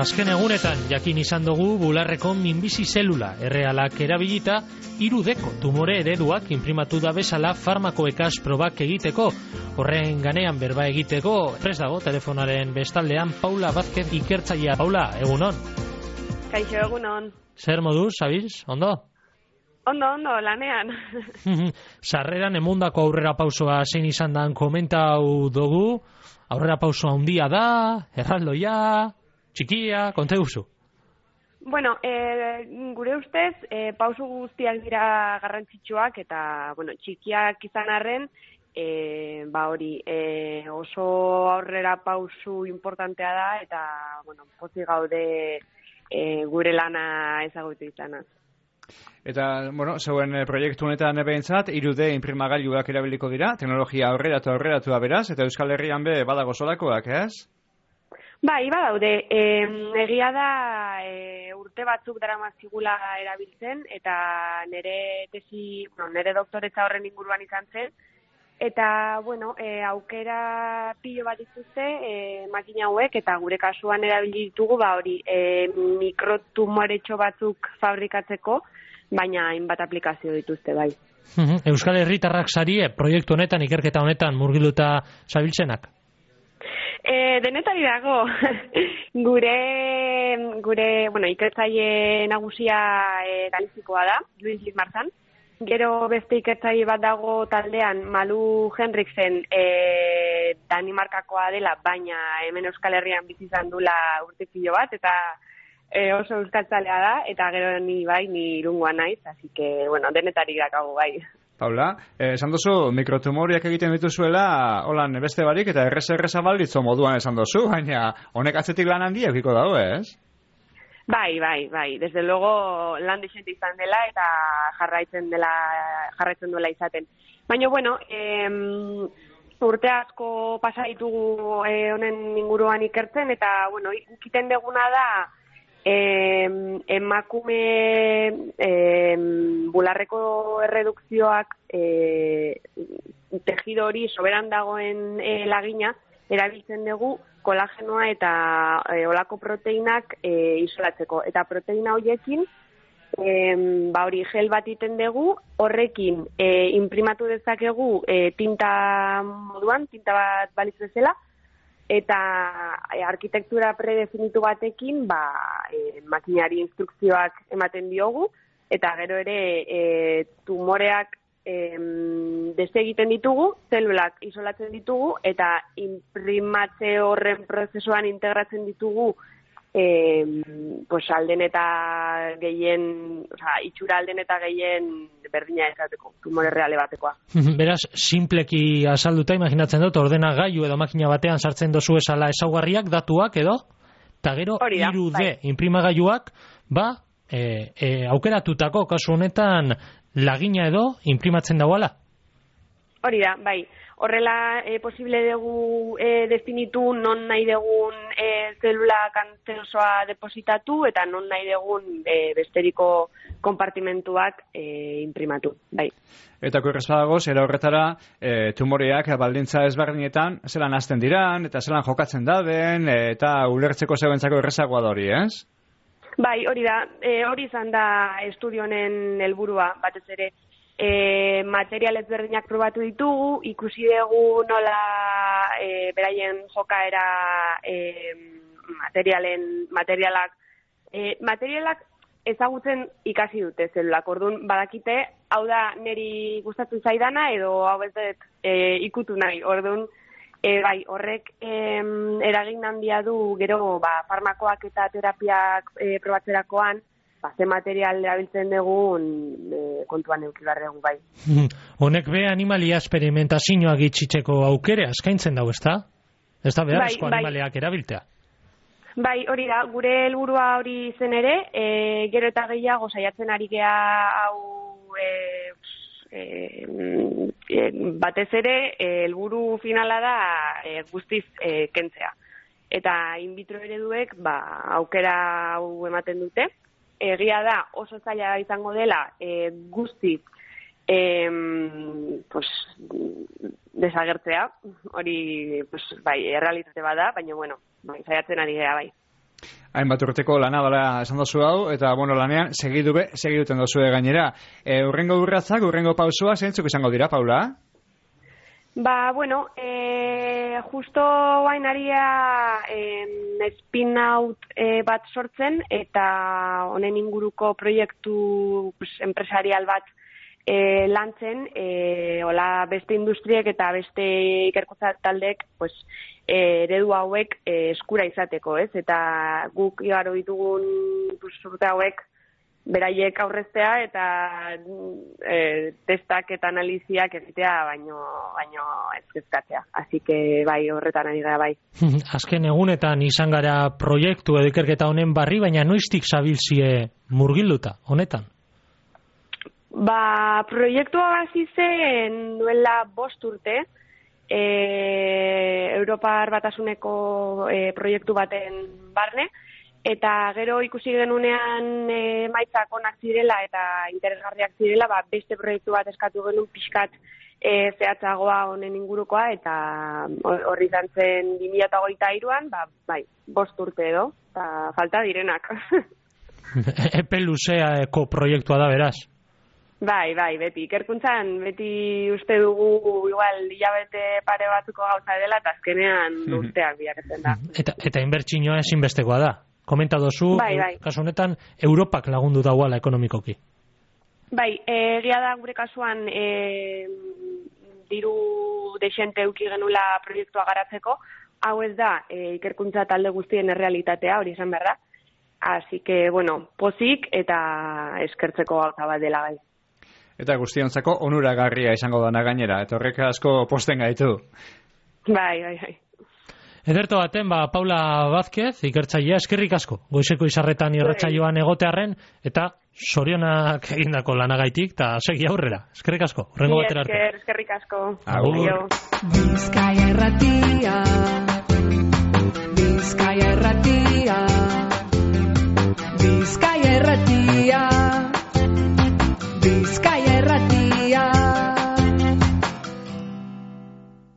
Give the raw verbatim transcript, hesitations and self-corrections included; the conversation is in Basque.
Azken egunetan jakin izan dugu bularreko minbizi zelula errealak erabilita hiru deko tumore ereduak inprimatu da bezala farmakoekaz probak egiteko. Horren ganean berba egiteko prest dago telefonaren bestaldean Paula Vázquez ikertzailea. Paula, egunon. Kaixo, egunon. Zer moduz, abiz? Ondo? Ondo, ondo, lanean. Sarreran emundako aurrera pausoa zein izan dan komentau dugu. Aurrera pausoa handia da, erraldoia, txikia, konte guzu. Bueno, e, gure ustez, e, pauso guztiak dira garrantzitsuak eta, bueno, txikiak izan arren, e, ba hori, e, oso aurrera pausu importantea da eta, bueno, pozik gaude e, gure lana ezagutu izanaz. Eta, bueno, zeuen proiektu honetan behintzat, hiru D inprimagailuak erabiliko dira, teknologia aurreratu aurreratua beraz, eta Euskal Herrian be badago solakoak, ez? Bai, badaude. E, egia da e, urte batzuk daramazkigula erabiltzen, eta nire tesi, bueno, nire doktoretza horren inguruan izan zen, eta, bueno, e, aukera pilo bat dituzte e, makina hauek, eta gure kasuan erabili ditugu, ba hori, e, mikrotumoretxo batzuk fabrikatzeko, baina hainbat aplikazio dituzte, bai. Euskal Herritarrak sarie proiektu honetan, ikerketa honetan murgiluta zabiltzenak? E, denetari dago, gure, gure, bueno, ikertzaile nagusia e, galizikoa da, Luis Lismarzan. Gero beste ikertzaile bat dago taldean, Malu Henriksen, e, Danimarkakoa dela, baina hemen Euskal Herrian bizi izan dula urte pilo bat, eta e, oso euskaltzalea da, eta gero ni bai, ni Irungoa naiz, así que, bueno, denetari dakago bai. Paula, eh, esan duzu, mikrotumoriak egiten dituzuela, holan beste barik, eta errez-erreza balditzo moduan esan duzu, baina honek atzetik lan handia eukiko dago, ez? Bai, bai, bai. Desde luego lan desente izan dela eta jarraitzen dela jarraitzen duela izaten. Baina, bueno, em, urte asko pasa ditugu eh, honen inguruan ikertzen, eta, bueno, ikiten deguna da em, emakume em, bularreko erredukzioak eh, tejido hori soberan dagoen eh, lagina erabiltzen dugu kolagenoa eta e, olako proteinak e, isolatzeko. Eta proteina horiekin, e, ba hori gel bat iten dugu, horrekin e, inprimatu dezakegu e, tinta moduan, tinta bat balitz bezala, eta e, arkitektura predefinitu batekin, ba, e, makinari instrukzioak ematen diogu, eta gero ere e, tumoreak Em, desegiten ditugu, zelulak isolatzen ditugu, eta inprimatze horren prozesuan integratzen ditugu em, pues alden eta gehien, oza, itxura alden eta gehien berdina ezateko, tumore reale batekoa. Beraz, simpleki azalduta, imaginatzen dut, ordena gailu edo makina batean sartzen dozu esala ezaugarriak, datuak edo, eta gero hiru D bai. Inprimagailuak, ba, e, e, aukeratutako kasu honetan lagina edo inprimatzen dagoela? Hori da, bai. Horrela e, posible dugu e, definitu non nahi dugun e, zelula kanterosoa depositatu eta non nahi dugun e, besteriko konpartimentuak e, inprimatu, bai. Eta korrespadago, zera horretara, e, tumoreak baldintza ezberdinetan zelan hasten diran, eta zelan jokatzen daben, e, eta ulertzeko zeuentzako errezagoa da hori, ez? Bai, hori da, e, hori izan da estudionen helburua, batez ere, e, material ezberdinak probatu ditugu, ikusi dugu nola e, beraien jokaera e, materialen, materialak, e, materialak ezagutzen ikasi dute zelulak, orduan badakite, hau da niri gustatzen zaidana edo hau ez dut e, ikutu nahi, orduan, E, bai, horrek em, eragin handia du gero ba, farmakoak eta terapiak e, probatzerakoan, ba, ze material erabiltzen dugun e, kontuan eduki behar dugu, bai. Honek be animalia esperimentazioak itxitzeko aukere askaintzen dago, ezta? Ez da beharrezko bai, animaliak bai. Erabiltzea? Bai, hori da, gure helburua hori zen ere, e, gero eta gehiago saiatzen ari gea hau e, E, e, batez ere helburu finala da e, guztiz e, kentzea. Eta in vitro ereduek ba, aukera hau ematen dute. Egia da oso zaila izango dela e, guztiz e, pues, desagertzea. Hori pues, bai, errealitate bada, baina bueno, bai, saiatzen ari gea bai. Hainbat urteko lana dela esan dozu hau, eta bueno, lanean segidu be, segiduten dozu gainera. E, urrengo urratzak, urrengo pausua, zeintzuk izango dira, Paula? Ba, bueno, e, justo bain aria e, spin out e, bat sortzen, eta honen inguruko proiektu pues, empresarial bat e, lantzen, e, hola beste industriek eta beste ikerkuntza taldek, pues, e, eredu hauek e, eskura izateko, ez? Eta guk igaro ditugun pues, urte hauek beraiek aurreztea eta e, testak eta analiziak egitea baino, baino ez kezkatzea. Así que bai, horretan ari gara bai. Azken egunetan izan gara proiektu edo ikerketa honen barri, baina noiztik zabilzie murgilduta honetan? Ba, proiektua hasi zen duela bost urte, e, Europar Batasuneko e, proiektu baten barne, eta gero ikusi genunean e, maitzak onak zirela eta interesgarriak zirela, ba, beste proiektu bat eskatu genuen pixkat e, zehatzagoa honen ingurukoa, eta horri izan zen bi mila hogeita hiruan, ba, bai, bost urte edo, eta falta direnak. Epe luzeako proiektua da, beraz? Bai, bai, beti. Ikerkuntzan, beti uste dugu igual hilabete pare batzuko gauza dela, eta azkenean urteak bilakatzen da. Eta, eta inbertsioa ezinbestekoa da. Komenta dozu, bai, bai. Kasu honetan, Europak lagundu dauala ekonomikoki. Bai, egia da gure kasuan e, diru desente euki genula proiektua garatzeko, hau ez da e, ikerkuntza talde guztien errealitatea, hori esan behar da. Así que, bueno, pozik eta eskertzeko gauza bat dela bai. Eta guztiontzako onuragarria izango dana gainera, eta horrek asko posten gaitu. Bai, bai, bai. Ederto baten, ba, Paula Vázquez, ikertzailea, eskerrik asko, goizeko izarretan irratsaioan egotearren, eta sorionak egindako lanagaitik, eta segi aurrera, eskerrik asko, horrengo batera arte. Esker, eskerrik asko. Agur. Bizkaia erratia, Bizkaia erratia.